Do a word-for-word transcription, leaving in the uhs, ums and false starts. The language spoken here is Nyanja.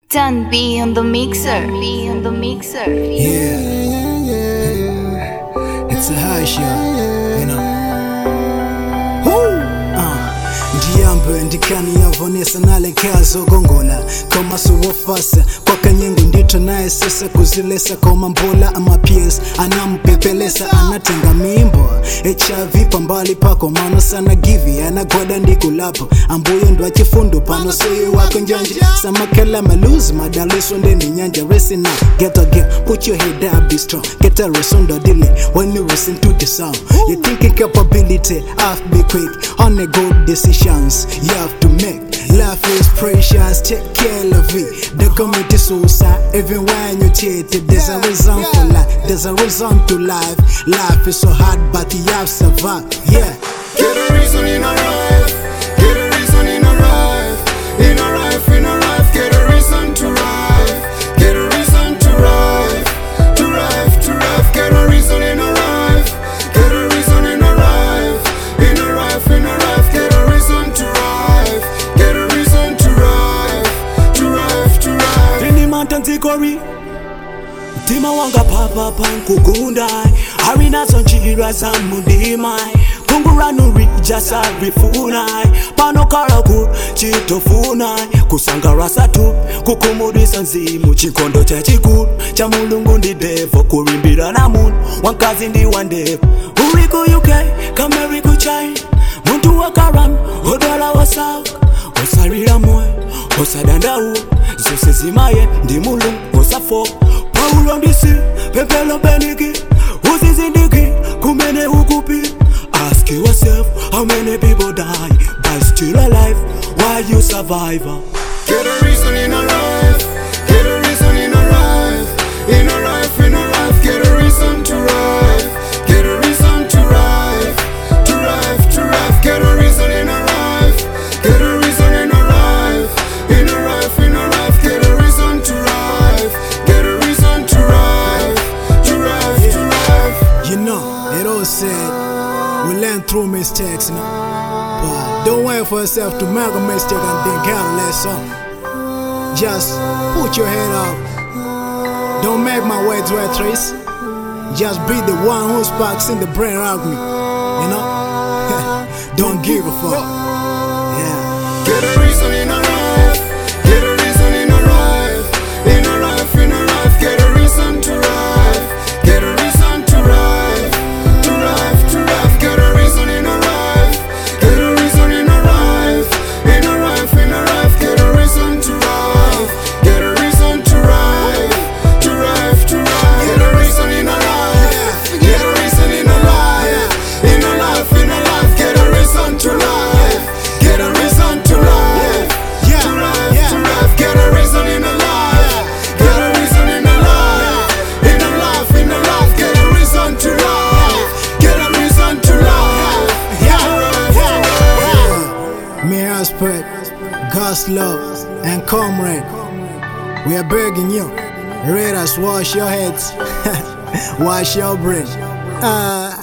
Done be on the mixer, be on the mixer. Yeah, yeah, yeah, yeah. It's a high shot, you know. Woo! Uh, ndiyambe ndikani yavonesa nalenkazo gongola koma suwofasa kwa kanyengo ndito naye sasa kuzilesa koma mbola ama pies anampepelesa anatenga mimbo H I V pambali pako mano sana givi anagoda ndikulapo ambuyo ndo achifundo pano soyo wako njanje samakela maluzi madaliso ndeni nyanja racing now get again put your head up be strong get a resondo delay when you listen to the sound you're thinking capability have to be quick on a good decisions you have to make life is precious take care of it the community suicide even when you're cheated there's a reason for life there's a reason to life life is so hard but you have survived yeah get a reason in our life get a reason in our life in our life in our life get a reason to life get a reason to life to life to life get a reason in our life get a reason in our life in our life in our life get a reason to life get a reason to life to life to life ini mantanzikori Dima wanga papa pankugundai Harinazo njira za mudimai Kunguranu rijasa rifunai Pano karakur chitofunai Kusangarasa tu kukumudisa nzimu Chikondo cha chikuru cha mulungu ndi devo Kurimbira na munu wankazi ndi wandevo Uriku U K kameriku China Muntu wakaram odala wasaka Osarira moe osadandau Zose zimaye ndi mulungu osafo Paulo ndisi, pepelo beniki Uzizindiki, kumene ukupi Ask yourself, how many people die But still alive, why you survive Get a reason in our life Get a reason in our life In our life, in our life Get a reason to life Get a reason to life To life, to life Get a reason in our life Get a reason in our life In our life, in our life Get a reason to life Get a reason to life To life, to life You know, it all said we learn through mistakes, you know. But don't wait for yourself to make a mistake and then get a lesson. Just put your head up. Don't make my words worthless. Just be the one who sparks in the brain around me. You know? Don't give a fuck. Yeah. Get a reason in our life. Get a reason in our life. In our life, in our life. Get a reason to life. Get a reason to life. To life, to life. Get a reason in our life. Get a reason in our life. In our life, in our life. Get a reason to life. Get a reason to life. To life, to life. Get a reason in our life. Get a reason in our life. In our life, in our life. Get a reason to life. Get a reason to life. Yeah. To life, Yeah. to life. Get a reason in our life. Get a reason in our life. In our life, in our life. Get a reason to life. Get a reason to life. Yeah. To life, to life. Me husband, God's love and comrade. We are begging you. Let us wash your heads, wash your brain. Uh,